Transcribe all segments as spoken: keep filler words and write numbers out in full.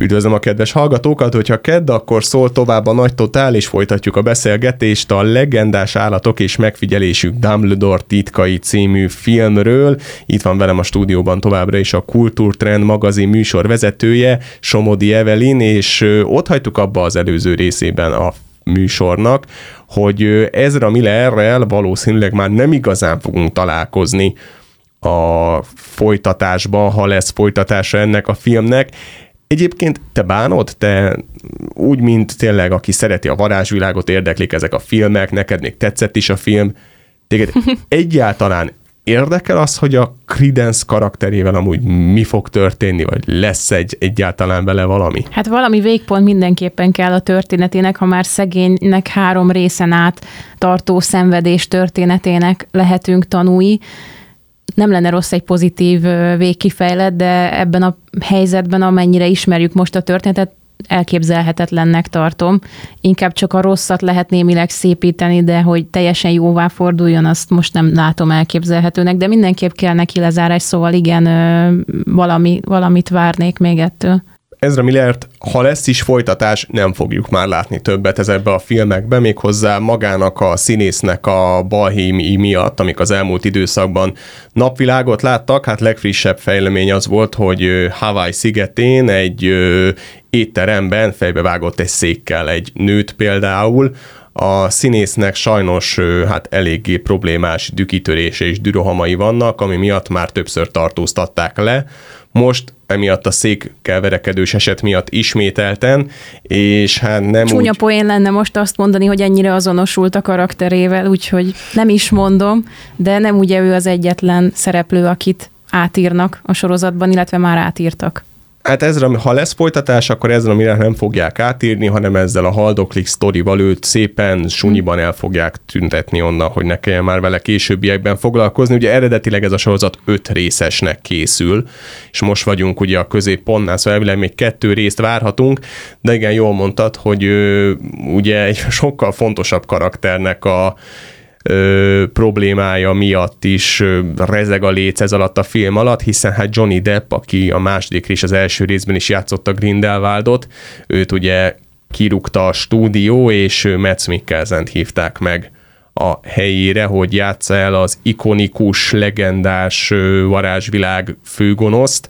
Üdvözlöm a kedves hallgatókat, hogyha kedd, akkor szól tovább a Nagy Totál, és folytatjuk a beszélgetést a Legendás állatok és megfigyelésük Dumbledore titkai című filmről. Itt van velem a stúdióban továbbra is a Kultúrtrend magazin műsor vezetője, Somodi Evelyn, és ott hagytuk abba az előző részében a műsornak, hogy Ezra Millerrel valószínűleg már nem igazán fogunk találkozni a folytatásban, ha lesz folytatása ennek a filmnek. Egyébként te bánod? Te úgy, mint tényleg, aki szereti a varázsvilágot, érdeklik ezek a filmek, neked még tetszett is a film, téged egyáltalán érdekel az, hogy a Credence karakterével amúgy mi fog történni, vagy lesz egy egyáltalán vele valami? Hát valami végpont mindenképpen kell a történetének, ha már szegénynek három részen át tartó szenvedés történetének lehetünk tanúi. Nem lenne rossz egy pozitív végkifejlet, de ebben a helyzetben, amennyire ismerjük most a történetet, elképzelhetetlennek tartom. Inkább csak a rosszat lehet némileg szépíteni, de hogy teljesen jóvá forduljon, azt most nem látom elképzelhetőnek, de mindenképp kell neki lezárás, szóval igen, valami, valamit várnék még ettől. Ezra Millert, ha lesz is folytatás, nem fogjuk már látni többet ezekbe a filmekbe, méghozzá magának a színésznek a balhémi miatt, amik az elmúlt időszakban napvilágot láttak. Hát legfrissebb fejlemény az volt, hogy Hawaii szigetén egy étteremben fejbevágott egy székkel egy nőt például. A színésznek sajnos hát eléggé problémás dükitörése és dürohamai vannak, ami miatt már többször tartóztatták le. Most emiatt a székkel verekedős eset miatt ismételten, és hát nem Csúnya úgy... poén lenne most azt mondani, hogy ennyire azonosult a karakterével, úgyhogy nem is mondom, de nem ugye ő az egyetlen szereplő, akit átírnak a sorozatban, illetve már átírtak. Hát ezzel, ha lesz folytatás, akkor ezzel, amire nem fogják átírni, hanem ezzel a haldoklik sztorival őt szépen sunyiban el fogják tüntetni onnan, hogy ne kelljen már vele későbbiekben foglalkozni. Ugye eredetileg ez a sorozat öt részesnek készül, és most vagyunk ugye a középpontnál, szóval elvileg még kettő részt várhatunk, de igen, jól mondtad, hogy ő, ugye egy sokkal fontosabb karakternek a Ö, problémája miatt is ö, rezeg a léc ez alatt a film alatt, hiszen hát Johnny Depp, aki a második és az első részben is játszotta Grindelwaldot, őt ugye kirúgta a stúdió, és Mads Mikkelsent hívták meg a helyére, hogy játsza el az ikonikus, legendás ö, varázsvilág főgonoszt.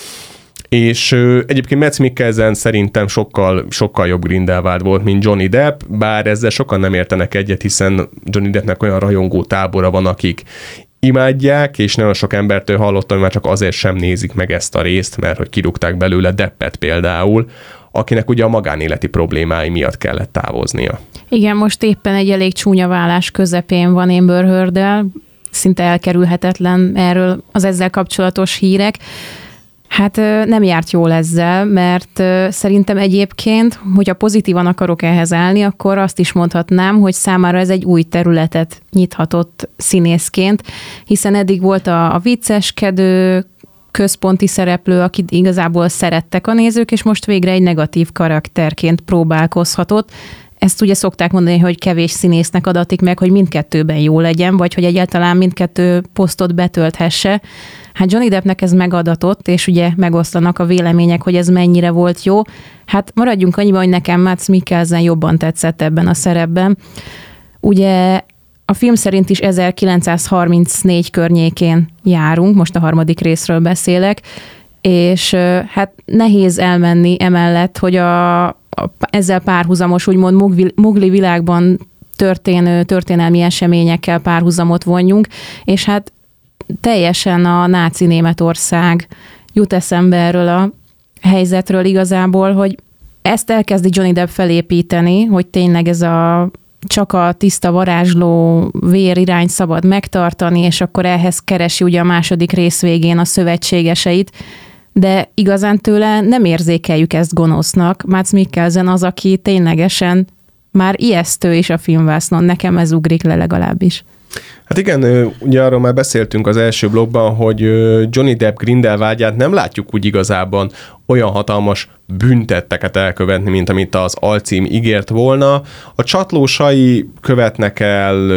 És ö, egyébként Mads Mikkelsen szerintem sokkal, sokkal jobb Grindelwald volt, mint Johnny Depp, bár ezzel sokan nem értenek egyet, hiszen Johnny Deppnek olyan rajongó tábora van, akik imádják, és nagyon sok embertől hallottam, hogy már csak azért sem nézik meg ezt a részt, mert hogy kirúgták belőle Deppet például, akinek ugye a magánéleti problémái miatt kellett távoznia. Igen, most éppen egy elég csúnya válás közepén van Amber Heard-el, szinte elkerülhetetlen erről az ezzel kapcsolatos hírek. Hát nem járt jól ezzel, mert szerintem egyébként, hogyha pozitívan akarok ehhez állni, akkor azt is mondhatnám, hogy számára ez egy új területet nyithatott színészként, hiszen eddig volt a, a vicceskedő, központi szereplő, akit igazából szerettek a nézők, és most végre egy negatív karakterként próbálkozhatott. Ezt ugye szokták mondani, hogy kevés színésznek adatik meg, hogy mindkettőben jó legyen, vagy hogy egyáltalán mindkettő posztot betölthesse. Hát Johnny Deppnek ez megadatott, és ugye megoszlanak a vélemények, hogy ez mennyire volt jó. Hát maradjunk annyiban, hogy nekem Mads Mikkelsen jobban tetszett ebben a szerepben. Ugye a film szerint is ezerkilencszázharmincnégy környékén járunk, most a harmadik részről beszélek, és hát nehéz elmenni emellett, hogy a, a ezzel párhuzamos, úgymond mugli, mugli világban történő történelmi eseményekkel párhuzamot vonjunk, és hát teljesen a náci Németország jut eszembe erről a helyzetről igazából, hogy ezt elkezdi Johnny Depp felépíteni, hogy tényleg ez a csak a tiszta varázsló vérirány szabad megtartani, és akkor ehhez keresi ugye a második rész végén a szövetségeseit, de igazán tőle nem érzékeljük ezt gonosznak. Mads Mikkelsen az, aki ténylegesen már ijesztő is a filmvásznon, nekem ez ugrik le legalábbis. Hát igen, ugye arról már beszéltünk az első blogban, hogy Johnny Depp Grindelwaldját nem látjuk úgy igazában olyan hatalmas büntetteket elkövetni, mint amit az alcím ígért volna. A csatlósai követnek el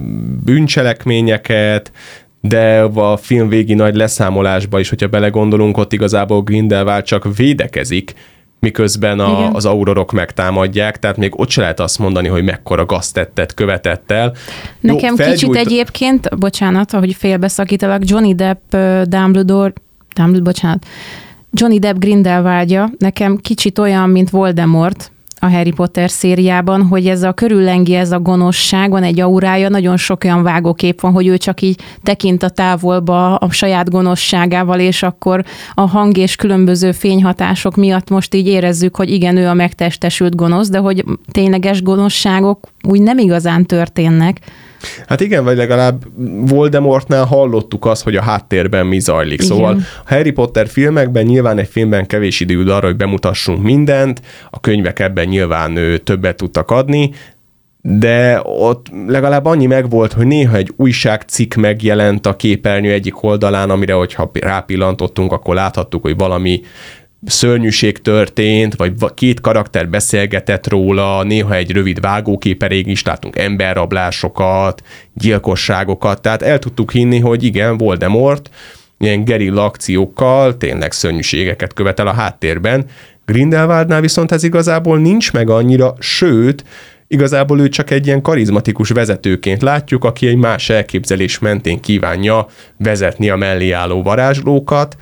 bűncselekményeket, de a film végi nagy leszámolásba is, hogyha belegondolunk, ott igazából Grindelwald csak védekezik, miközben a, az aurorok megtámadják, tehát még ott se lehet azt mondani, hogy mekkora gaztettet követett el. Nekem Jó, felgyújt... kicsit egyébként, bocsánat, ahogy félbeszakítalak, Johnny Depp, Dumbledore, Dumbledore, bocsánat, Johnny Depp Grindelwaldja nekem kicsit olyan, mint Voldemort a Harry Potter szériában, hogy ez a körüllengi, ez a gonoszság, van egy aurája, nagyon sok olyan vágókép van, hogy ő csak így tekint a távolba a saját gonoszságával, és akkor a hang és különböző fényhatások miatt most így érezzük, hogy igen, ő a megtestesült gonosz, de hogy tényleges gonoszságok úgy nem igazán történnek. Hát igen, vagy legalább Voldemortnál hallottuk azt, hogy a háttérben mi zajlik. Igen. Szóval a Harry Potter filmekben nyilván egy filmben kevés idő jut arra, hogy bemutassunk mindent, a könyvek ebben nyilván többet tudtak adni, de ott legalább annyi megvolt, hogy néha egy újságcikk megjelent a képernyő egyik oldalán, amire, hogyha rápillantottunk, akkor láthattuk, hogy valami szörnyűség történt, vagy két karakter beszélgetett róla, néha egy rövid vágókép elég is, látunk emberrablásokat, gyilkosságokat, tehát el tudtuk hinni, hogy igen, Voldemort ilyen gerilla akciókkal tényleg szörnyűségeket követel a háttérben. Grindelwaldnál viszont ez igazából nincs meg annyira, sőt, igazából ő csak egy ilyen karizmatikus vezetőként látjuk, aki egy más elképzelés mentén kívánja vezetni a mellé álló varázslókat,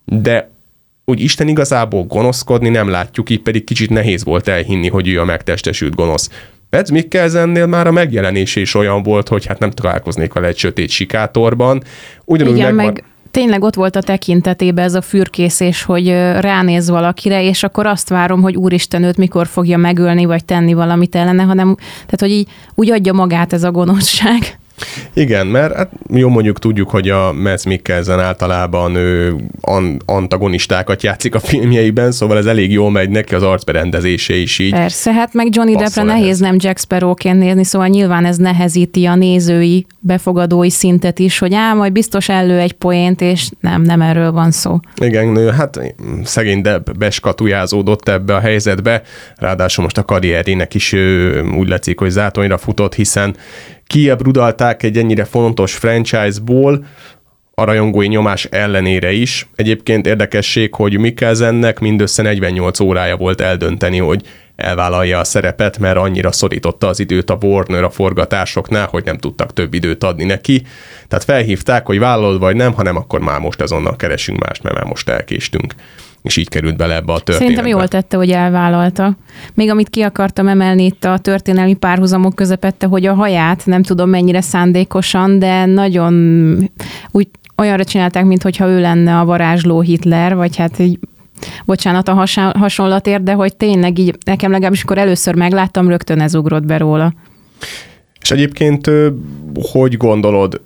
de úgy Isten igazából gonoszkodni nem látjuk, így pedig kicsit nehéz volt elhinni, hogy ő a megtestesült gonosz. Mads Mikkelsennél már a megjelenés is olyan volt, hogy hát nem találkoznék vele egy sötét sikátorban. Ugyanúgy igen, megvan... meg tényleg ott volt a tekintetében ez a fürkészés, hogy ránéz valakire, és akkor azt várom, hogy úristen, őt mikor fogja megölni, vagy tenni valamit ellene, hanem tehát, hogy így úgy adja magát ez a gonoszság. Igen, mert hát jó, mondjuk tudjuk, hogy a Mads Mikkelsen általában ő antagonistákat játszik a filmjeiben, szóval ez elég jól megy neki, az arcberendezése is így. Persze, hát meg Johnny Deppre nehéz nem Jack Sparrowként nézni, szóval nyilván ez nehezíti a nézői, befogadói szintet is, hogy á, majd biztos elő egy poént, és nem, nem erről van szó. Igen, hát szegény Depp beskatujázódott ebbe a helyzetbe, ráadásul most a karrierének is úgy látszik, hogy zátonyra futott, hiszen kiebrudalták egy ennyire fontos franchise-ból, a rajongói nyomás ellenére is. Egyébként érdekesség, hogy Mikkelsennek mindössze negyvennyolc órája volt eldönteni, hogy elvállalja a szerepet, mert annyira szorította az időt a Warner a forgatásoknál, hogy nem tudtak több időt adni neki. Tehát felhívták, hogy vállalod vagy nem, hanem akkor már most azonnal keresünk mást, mert már most elkéstünk. És így került bele ebbe a történetbe. Szerintem jól tette, hogy elvállalta. Még amit ki akartam emelni itt a történelmi párhuzamok közepette, hogy a haját nem tudom mennyire szándékosan, de nagyon úgy olyanra csinálták, mintha ő lenne a varázsló Hitler, vagy hát így, bocsánat a hasonlatért, de hogy tényleg így nekem legalábbis, amikor először megláttam, rögtön ez ugrott be róla. És egyébként hogy gondolod,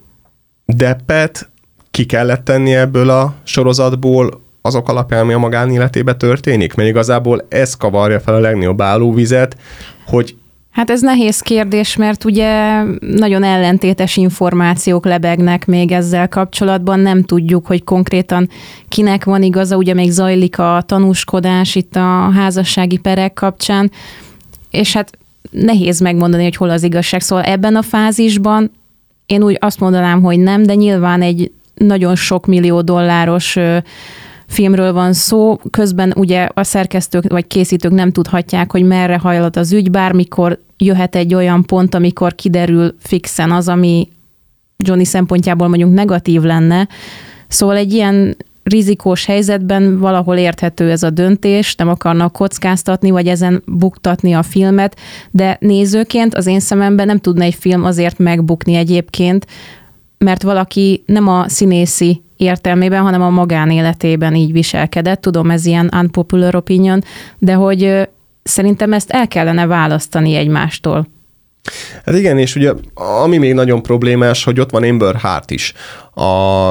Deppet ki kellett tenni ebből a sorozatból azok alapján, ami a magánéletébe történik? Mert igazából ez kavarja fel a legnagyobb állóvizet, hogy... Hát ez nehéz kérdés, mert ugye nagyon ellentétes információk lebegnek még ezzel kapcsolatban, nem tudjuk, hogy konkrétan kinek van igaza, ugye még zajlik a tanúskodás itt a házassági perek kapcsán, és hát nehéz megmondani, hogy hol az igazság. Szóval ebben a fázisban én úgy azt mondanám, hogy nem, de nyilván egy nagyon sok millió dolláros filmről van szó, közben ugye a szerkesztők vagy készítők nem tudhatják, hogy merre hajlott az ügy, bármikor jöhet egy olyan pont, amikor kiderül fixen az, ami Johnny szempontjából mondjuk negatív lenne. Szóval egy ilyen rizikós helyzetben valahol érthető ez a döntés, nem akarnak kockáztatni, vagy ezen buktatni a filmet, de nézőként az én szememben nem tudna egy film azért megbukni egyébként, mert valaki nem a színészi értelmében, hanem a magánéletében így viselkedett. Tudom, ez ilyen unpopular opinion, de hogy szerintem ezt el kellene választani egymástól. Hát igen, és ugye ami még nagyon problémás, hogy ott van Amber Heard is. A,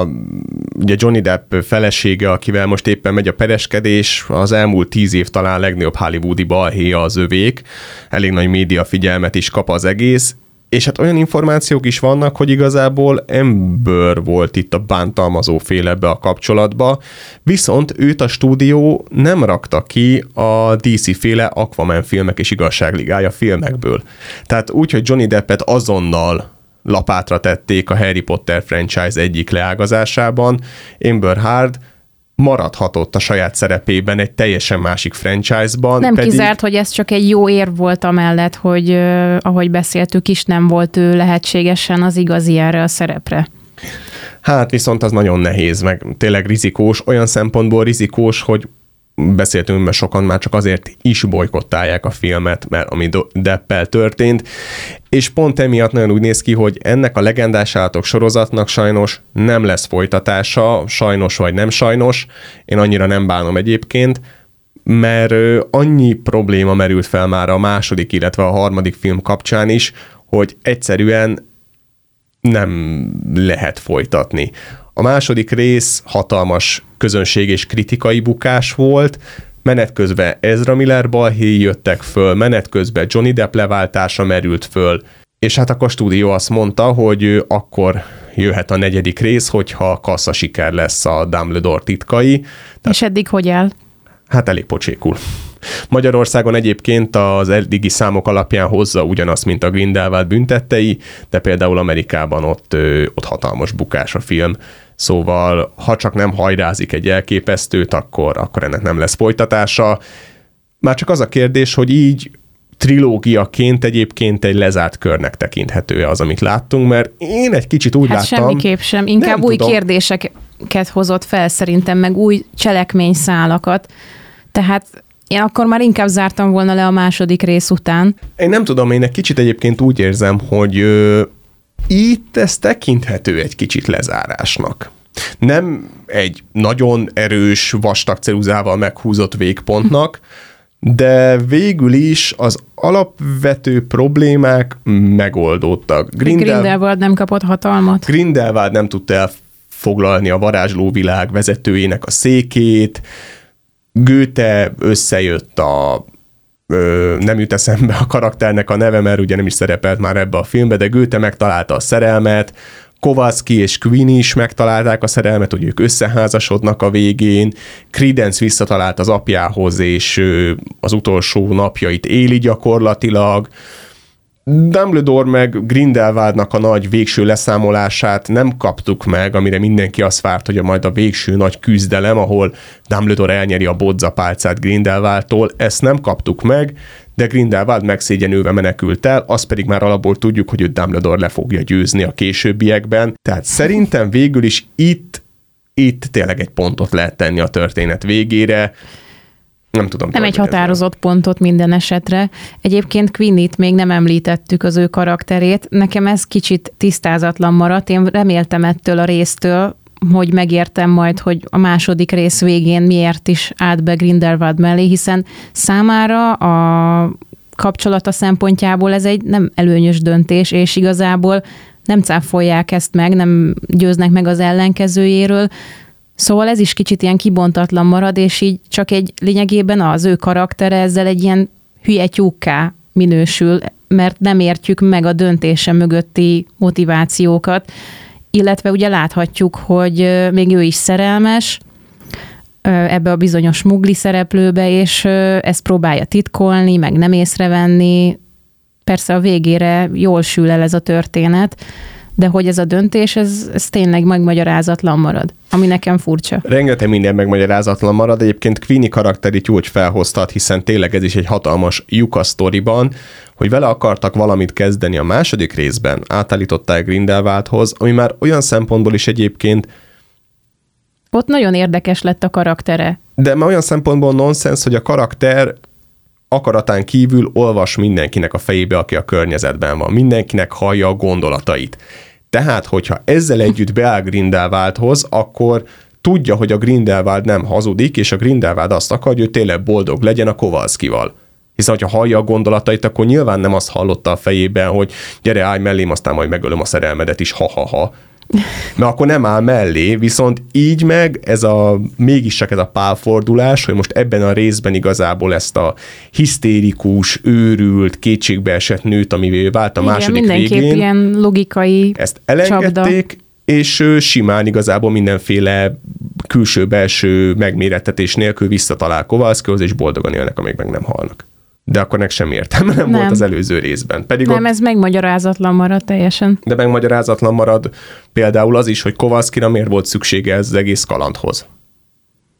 ugye Johnny Depp felesége, akivel most éppen megy a pereskedés, az elmúlt tíz év talán legnagyobb hollywoodi balhéja az övék. Elég nagy média figyelmet is kap az egész, és hát olyan információk is vannak, hogy igazából Amber volt itt a bántalmazó fél ebbe a kapcsolatba, viszont őt a stúdió nem rakta ki a dé cé-féle Aquaman filmek és Igazságligája filmekből. Tehát úgy, hogy Johnny Deppet azonnal lapátra tették a Harry Potter franchise egyik leágazásában, Amber Heard maradhatott a saját szerepében egy teljesen másik franchise-ban. Nem pedig... kizárt, hogy ez csak egy jó érv volt amellett, hogy uh, ahogy beszéltük is, nem volt ő lehetségesen az igazi erre a szerepre. Hát viszont az nagyon nehéz, meg tényleg rizikós, olyan szempontból rizikós, hogy beszéltünk, mert sokan már csak azért is bolykottálják a filmet, mert ami Deppel történt, és pont emiatt nagyon úgy néz ki, hogy ennek a legendás állatok sorozatnak sajnos nem lesz folytatása, sajnos vagy nem sajnos, én annyira nem bánom egyébként, mert annyi probléma merült fel már a második, illetve a harmadik film kapcsán is, hogy egyszerűen nem lehet folytatni. A második rész hatalmas közönség és kritikai bukás volt, menet közben Ezra Miller balhéi jöttek föl, menet közben Johnny Depp leváltása merült föl, és hát akkor a stúdió azt mondta, hogy akkor jöhet a negyedik rész, hogyha kassza siker lesz a Dumbledore titkai. Tehát, és eddig hogy áll? Hát elég pocsékul. Magyarországon egyébként az eddigi számok alapján hozza ugyanazt, mint a Grindelwald büntettei, de például Amerikában ott, ott hatalmas bukás a film. Szóval, ha csak nem hajrázik egy elképesztőt, akkor, akkor ennek nem lesz folytatása. Már csak az a kérdés, hogy így trilógiaként egyébként egy lezárt körnek tekinthető az, amit láttunk, mert én egy kicsit úgy hát láttam... semmiképp sem, inkább új tudom. kérdéseket hozott fel szerintem, meg új cselekményszálakat. Tehát én akkor már inkább zártam volna le a második rész után. Én nem tudom, én egy kicsit egyébként úgy érzem, hogy ö, itt ez tekinthető egy kicsit lezárásnak. Nem egy nagyon erős, vastag ceruzával meghúzott végpontnak, de végül is az alapvető problémák megoldódtak. Grindel... Grindelwald nem kapott hatalmat. Grindelwald nem tudta elfoglalni a varázslóvilág vezetőjének a székét, Goethe összejött a ö, nem jut eszembe a karakternek a neve, mert ugye nem is szerepelt már ebbe a filmbe, de Goethe megtalálta a szerelmet, Kowalski és Queen is megtalálták a szerelmet, hogy ők összeházasodnak a végén, Credence visszatalált az apjához, és ö, az utolsó napjait éli gyakorlatilag, Dumbledore meg Grindelwaldnak a nagy végső leszámolását nem kaptuk meg, amire mindenki azt várt, hogy a majd a végső nagy küzdelem, ahol Dumbledore elnyeri a bodzapálcát Grindelwaldtól, ezt nem kaptuk meg, de Grindelwald megszégyenülve menekült el, azt pedig már alapból tudjuk, hogy ő Dumbledore le fogja győzni a későbbiekben. Tehát szerintem végül is itt, itt tényleg egy pontot lehet tenni a történet végére. Nem tudom. Nem egy határozott pontot minden esetre. Egyébként Queenie-t még nem említettük, az ő karakterét. Nekem ez kicsit tisztázatlan maradt. Én reméltem ettől a résztől, hogy megértem majd, hogy a második rész végén miért is állt be Grindelwald mellé, hiszen számára a kapcsolata szempontjából ez egy nem előnyös döntés, és igazából nem cáfolják ezt meg, nem győznek meg az ellenkezőjéről. Szóval ez is kicsit ilyen kibontatlan marad, és így csak egy lényegében az ő karaktere ezzel egy ilyen hülye tyúkká minősül, mert nem értjük meg a döntése mögötti motivációkat, illetve ugye láthatjuk, hogy még ő is szerelmes ebbe a bizonyos mugli szereplőbe, és ezt próbálja titkolni, meg nem észrevenni. Persze a végére jól sül el ez a történet, de hogy ez a döntés, ez, ez tényleg megmagyarázatlan marad, ami nekem furcsa. Rengeteg minden megmagyarázatlan marad, egyébként Queenie karakterét úgy felhoztat, hiszen tényleg ez is egy hatalmas lyuk a sztoriban, hogy vele akartak valamit kezdeni a második részben, átállították Grindelwaldhoz, ami már olyan szempontból is egyébként ott nagyon érdekes lett a karaktere. De már olyan szempontból nonsens, hogy a karakter akaratán kívül olvas mindenkinek a fejébe, aki a környezetben van. Mindenkinek hallja a gondolatait. Tehát, hogyha ezzel együtt beáll Grindelwaldhoz, akkor tudja, hogy a Grindelwald nem hazudik, és a Grindelwald azt akarja, hogy tényleg boldog legyen a Kowalskival. Hiszen, hogyha hallja a gondolatait, akkor nyilván nem azt hallotta a fejében, hogy gyere, állj mellém, aztán majd megölöm a szerelmedet is, ha-ha-ha. Mert akkor nem áll mellé, viszont így meg ez a, mégis csak ez a pálfordulás, hogy most ebben a részben igazából ezt a hisztérikus, őrült, kétségbeesett nőt, amivé vált a igen, második mindenképp végén. ilyen logikai ezt elengedték, csapda. És simán igazából mindenféle külső-belső megmérettetés nélkül visszatalál Kowalskihoz, és boldogan élnek, amíg meg nem halnak. De akkor nek sem értelme nem, nem volt az előző részben. Pedig nem, ott, ez megmagyarázatlan marad teljesen. De megmagyarázatlan marad például az is, hogy Kowalskira miért volt szüksége ez az egész kalandhoz.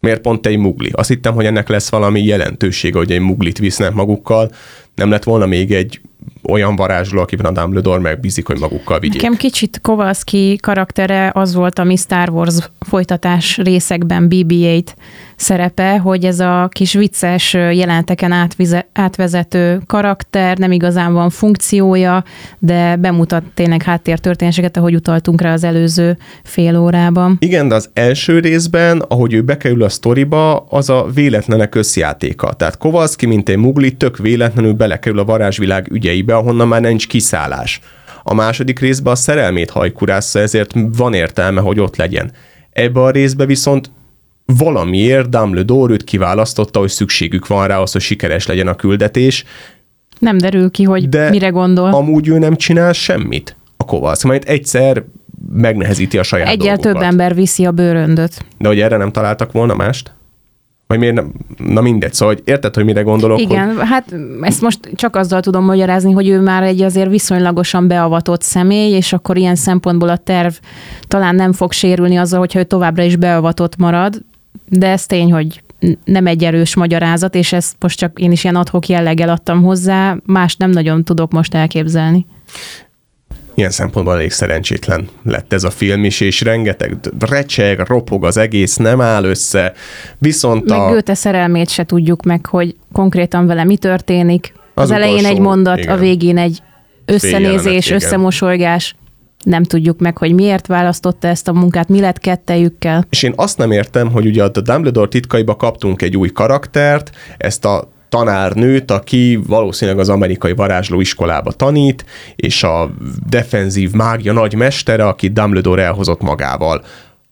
Miért pont egy mugli? Azt hittem, hogy ennek lesz valami jelentősége, hogy egy muglit visznek magukkal. Nem lett volna még egy olyan varázsló, akiben a Dumbledore megbízik, hogy magukkal vigyék. Nekem kicsit Kowalski karaktere az volt, ami Star Wars folytatás részekben bé bé nyolc szerepe, hogy ez a kis vicces jeleneteken átvize, átvezető karakter, nem igazán van funkciója, de bemutat tényleg háttértörténéseket, ahogy utaltunk rá az előző fél órában. Igen, de az első részben, ahogy ő bekerül a sztoriba, az a véletlenek összjátéka. Tehát Kowalski, mint egy mugli, tök véletlenül belekerül a varázsvilág ügyeibe, ahonnan már nincs kiszállás. A második részben a szerelmét hajkurásza, ezért van értelme, hogy ott legyen. Ebbe a részbe viszont valamiért Dumbledore őt kiválasztotta, hogy szükségük van rá, az, hogy sikeres legyen a küldetés. Nem derül ki, hogy de mire gondol. amúgy ő nem csinál semmit. A Kowalski majd egyszer megnehezíti a saját Egyel dolgokat. több ember viszi a bőröndöt. De hogy erre nem találtak volna mást? Vagy miért nem? Na mindegy, szóval hogy érted, hogy mire gondolok? Igen, hogy... hát ezt most csak azzal tudom magyarázni, hogy ő már egy azért viszonylagosan beavatott személy, és akkor ilyen szempontból a terv talán nem fog sérülni azzal, hogyha ő továbbra is beavatott marad, de ez tény, hogy nem egy erős magyarázat, és ezt most csak én is ilyen ad-hoc jelleggel adtam hozzá, más nem nagyon tudok most elképzelni. Ilyen szempontból elég szerencsétlen lett ez a film is, és rengeteg recseg, ropog az egész, nem áll össze, viszont meg a... Goethe szerelmét se tudjuk meg, hogy konkrétan vele mi történik. Az, Az elején utolsó, egy mondat, igen. a végén egy összenézés, igen. összemosolygás. Nem tudjuk meg, hogy miért választotta ezt a munkát, mi lett kettejükkel. És én azt nem értem, hogy ugye a Dumbledore titkaiba kaptunk egy új karaktert, ezt a tanárnőt, aki valószínűleg az amerikai varázslóiskolába tanít, és a defenzív mágia nagy mestere, aki Dumbledore elhozott magával.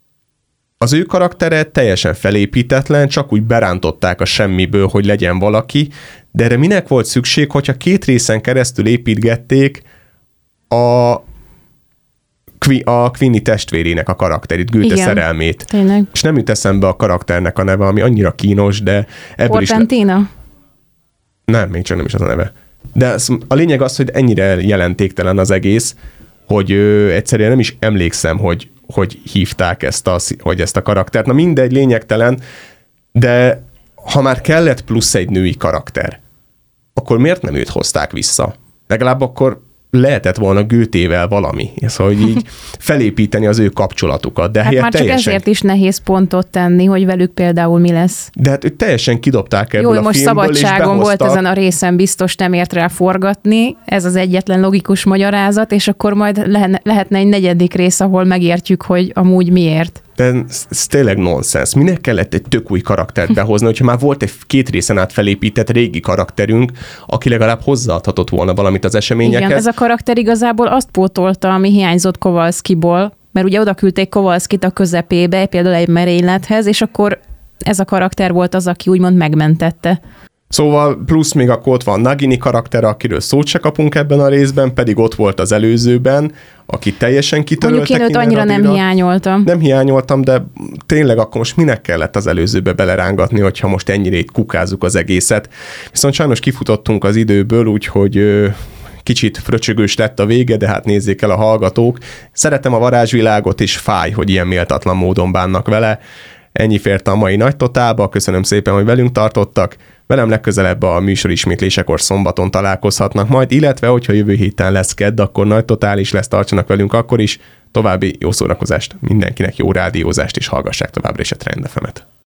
Az ő karaktere teljesen felépítetlen, csak úgy berántották a semmiből, hogy legyen valaki, de erre minek volt szükség, hogyha két részen keresztül építgették a a Queenie testvérének a karakterit, Goethe Igen, szerelmét. Tényleg. És nem jut eszembe a karakternek a neve, ami annyira kínos, de ebből Porpentina? is... Le... Nem, még csak nem is az a neve. De a lényeg az, hogy ennyire jelentéktelen az egész, hogy ö, egyszerűen nem is emlékszem, hogy, hogy hívták ezt a, hogy ezt a karaktert. Na mindegy, lényegtelen, de ha már kellett plusz egy női karakter, akkor miért nem őt hozták vissza? Legalább akkor lehetett volna Goethével valami, szóval hogy így felépíteni az ő kapcsolatukat. De hát már csak teljesen... ezért is nehéz pontot tenni, hogy velük például mi lesz. De hát őt teljesen kidobták ebből Jó, a most filmből, szabadságon és volt ezen a részen, biztos nem ért rá forgatni, ez az egyetlen logikus magyarázat, és akkor majd lehetne, lehetne egy negyedik rész, ahol megértjük, hogy amúgy miért. De ez, ez tényleg nonsens. Minek kellett egy tök új karaktert behozni, hogyha már volt egy két részen át felépített régi karakterünk, aki legalább hozzáadhatott volna valamit az eseményekhez. Igen, ez a karakter igazából azt pótolta, ami hiányzott Kowalskiból, mert ugye oda küldték Kowalskit a közepébe, például egy merénylethez, és akkor ez a karakter volt az, aki úgymond megmentette. Szóval plusz még akkor ott van Nagini karakter, akiről szót se kapunk ebben a részben, pedig ott volt az előzőben, aki teljesen kitöröltek. Mondjuk én őt annyira nem hiányoltam. Nem hiányoltam, de tényleg akkor most minek kellett az előzőbe belerángatni, hogyha most ennyire itt kukázzuk az egészet. Viszont sajnos kifutottunk az időből, úgyhogy kicsit fröcsögős lett a vége, de hát nézzék el a hallgatók. Szeretem a varázsvilágot, és fáj, hogy ilyen méltatlan módon bánnak vele. Ennyi fért a mai Nagy Totálba, köszönöm szépen, hogy velünk tartottak. Velem legközelebb a műsor ismétlésekor szombaton találkozhatnak majd, illetve hogyha jövő héten lesz kedd, akkor Nagy Totál is lesz, tartsanak velünk akkor is. További jó szórakozást mindenkinek, jó rádiózást, és hallgassák továbbra is a Trend ef emet.